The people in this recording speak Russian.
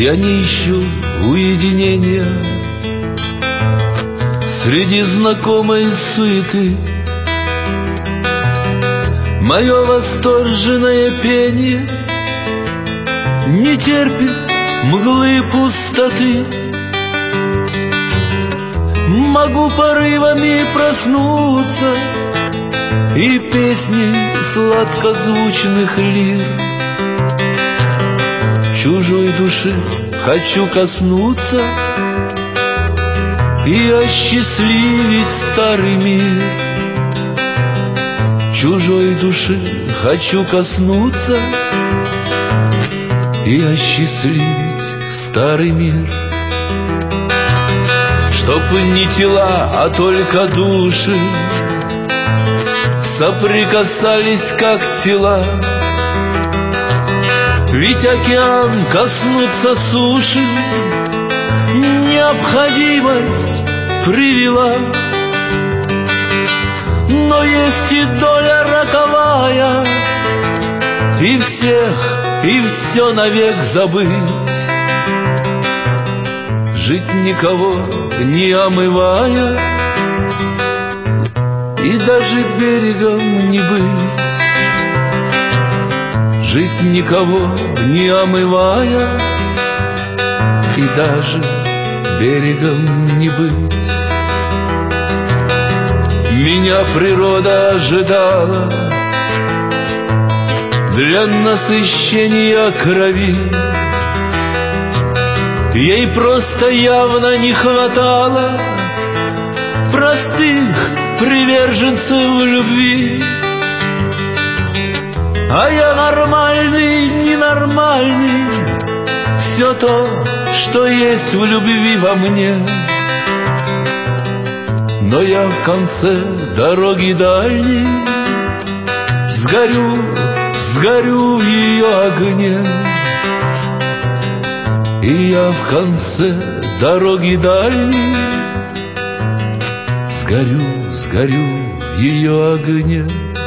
Я не ищу уединения среди знакомой суеты. Мое восторженное пение не терпит мглы пустоты. Могу порывами проснуться и песней сладкозвучных лир чужой души хочу коснуться и осчастливить старый мир. Чужой души хочу коснуться и осчастливить старый мир. Чтоб не тела, а только души соприкасались, как тела. Ведь океан коснуться суши необходимость привела. Но есть и доля роковая, и всех, и все навек забыть. Жить никого не омывая и даже берегом не быть. Жить никого не омывая и даже берегом не быть. Меня природа ожидала для насыщения крови. Ей просто явно не хватало простых приверженцев любви. А я нормальный, ненормальный, все то, что есть в любви во мне. Но я в конце дороги дальней сгорю в ее огне. И я в конце дороги дальней сгорю в ее огне.